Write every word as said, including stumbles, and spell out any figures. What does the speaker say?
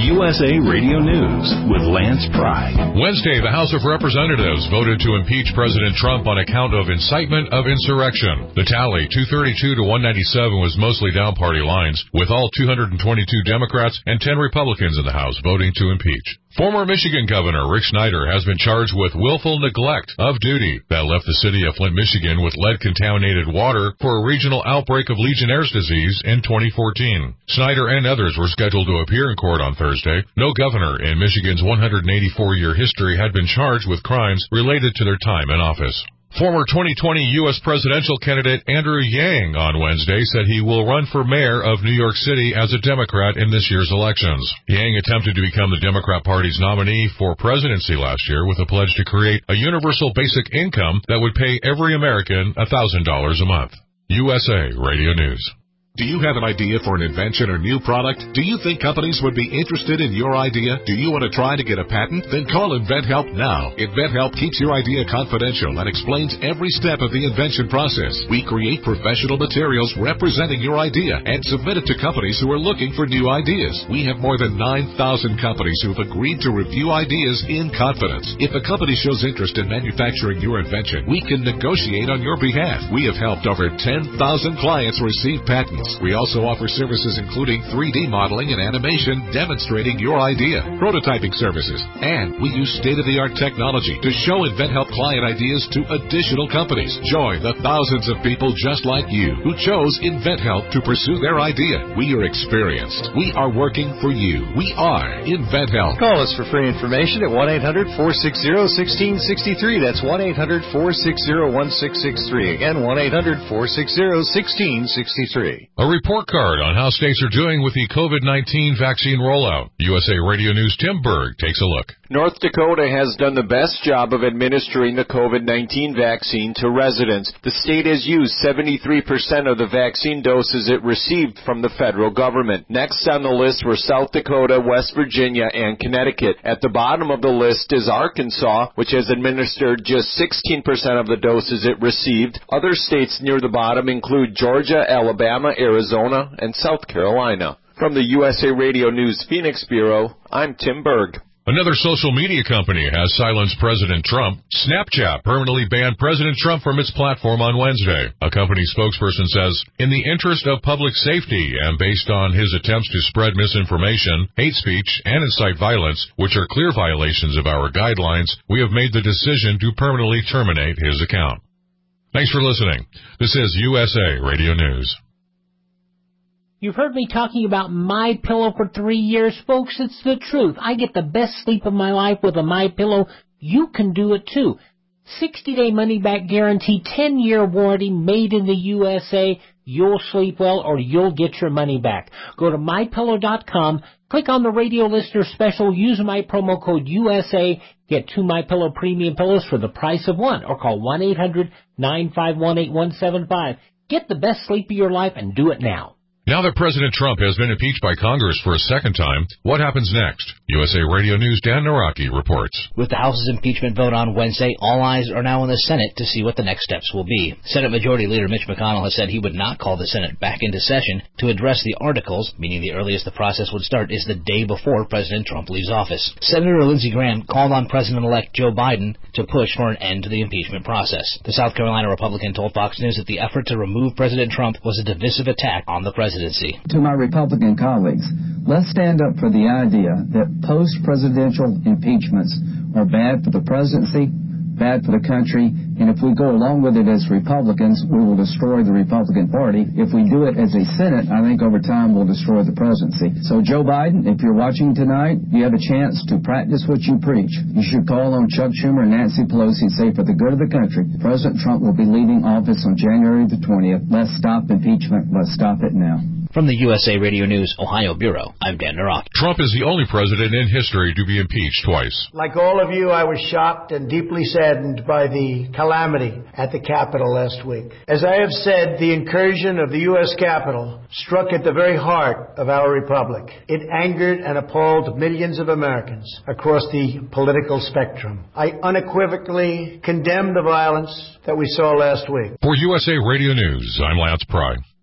U S A Radio News with Lance Pry. Wednesday, the House of Representatives voted to impeach President Trump on account of incitement of insurrection. The tally, two thirty-two to one ninety-seven, was mostly down party lines, with all two hundred twenty-two Democrats and ten Republicans in the House voting to impeach. Former Michigan Governor Rick Snyder has been charged with willful neglect of duty that left the city of Flint, Michigan with lead-contaminated water for a regional outbreak of Legionnaire's disease in twenty fourteen. Snyder and others were scheduled to appear in court on Thursday. No governor in Michigan's one hundred eighty-four year history had been charged with crimes related to their time in office. Former twenty twenty U S presidential candidate Andrew Yang on Wednesday said he will run for mayor of New York City as a Democrat in this year's elections. Yang attempted to become the Democrat Party's nominee for presidency last year with a pledge to create a universal basic income that would pay every American one thousand dollars a month. U S A Radio News. Do you have an idea for an invention or new product? Do you think companies would be interested in your idea? Do you want to try to get a patent? Then call InventHelp now. InventHelp keeps your idea confidential and explains every step of the invention process. We create professional materials representing your idea and submit it to companies who are looking for new ideas. We have more than nine thousand companies who have agreed to review ideas in confidence. If a company shows interest in manufacturing your invention, we can negotiate on your behalf. We have helped over ten thousand clients receive patents. We also offer services including three D modeling and animation demonstrating your idea, prototyping services, and we use state-of-the-art technology to show InventHelp client ideas to additional companies. Join the thousands of people just like you who chose InventHelp to pursue their idea. We are experienced. We are working for you. We are InventHelp. Call us for free information at one eight hundred four six zero one six six three. That's one eight hundred four six zero one six six three. Again, one eight hundred four six zero one six six three. A report card on how states are doing with the COVID nineteen vaccine rollout. U S A Radio News' Tim Berg takes a look. North Dakota has done the best job of administering the COVID nineteen vaccine to residents. The state has used seventy-three percent of the vaccine doses it received from the federal government. Next on the list were South Dakota, West Virginia, and Connecticut. At the bottom of the list is Arkansas, which has administered just sixteen percent of the doses it received. Other states near the bottom include Georgia, Alabama, Arizona, and South Carolina. From the U S A Radio News Phoenix Bureau, I'm Tim Berg. Another social media company has silenced President Trump. Snapchat permanently banned President Trump from its platform on Wednesday. A company spokesperson says, in the interest of public safety and based on his attempts to spread misinformation, hate speech, and incite violence, which are clear violations of our guidelines, we have made the decision to permanently terminate his account. Thanks for listening. This is U S A Radio News. You've heard me talking about MyPillow for three years, folks. It's the truth. I get the best sleep of my life with a MyPillow. You can do it too. sixty-day money-back guarantee, ten-year warranty, made in the U S A. You'll sleep well or you'll get your money back. Go to my pillow dot com, click on the radio listener special, use my promo code U S A, get two MyPillow premium pillows for the price of one, or call one eight hundred nine five one eight one seven five. Get the best sleep of your life and do it now. Now that President Trump has been impeached by Congress for a second time, what happens next? U S A Radio News' Dan Naraki reports. With the House's impeachment vote on Wednesday, all eyes are now in the Senate to see what the next steps will be. Senate Majority Leader Mitch McConnell has said he would not call the Senate back into session to address the articles, meaning the earliest the process would start is the day before President Trump leaves office. Senator Lindsey Graham called on President-elect Joe Biden to push for an end to the impeachment process. The South Carolina Republican told Fox News that the effort to remove President Trump was a divisive attack on the president. To my Republican colleagues, let's stand up for the idea that post-presidential impeachments are bad for the presidency, bad for the country, and if we go along with it as Republicans, we will destroy the Republican Party. If we do it as a Senate, I think over time we'll destroy the presidency. So Joe Biden, if you're watching tonight, you have a chance to practice what you preach. You should call on Chuck Schumer and Nancy Pelosi and say, for the good of the country, President Trump will be leaving office on January the twentieth. Let's stop impeachment. Let's stop it now. From the U S A Radio News Ohio Bureau, I'm Dan Naraki. Trump is the only president in history to be impeached twice. Like all of you, I was shocked and deeply saddened by the calamity at the Capitol last week. As I have said, the incursion of the U S Capitol struck at the very heart of our republic. It angered and appalled millions of Americans across the political spectrum. I unequivocally condemn the violence that we saw last week. For U S A Radio News, I'm Lance Pry.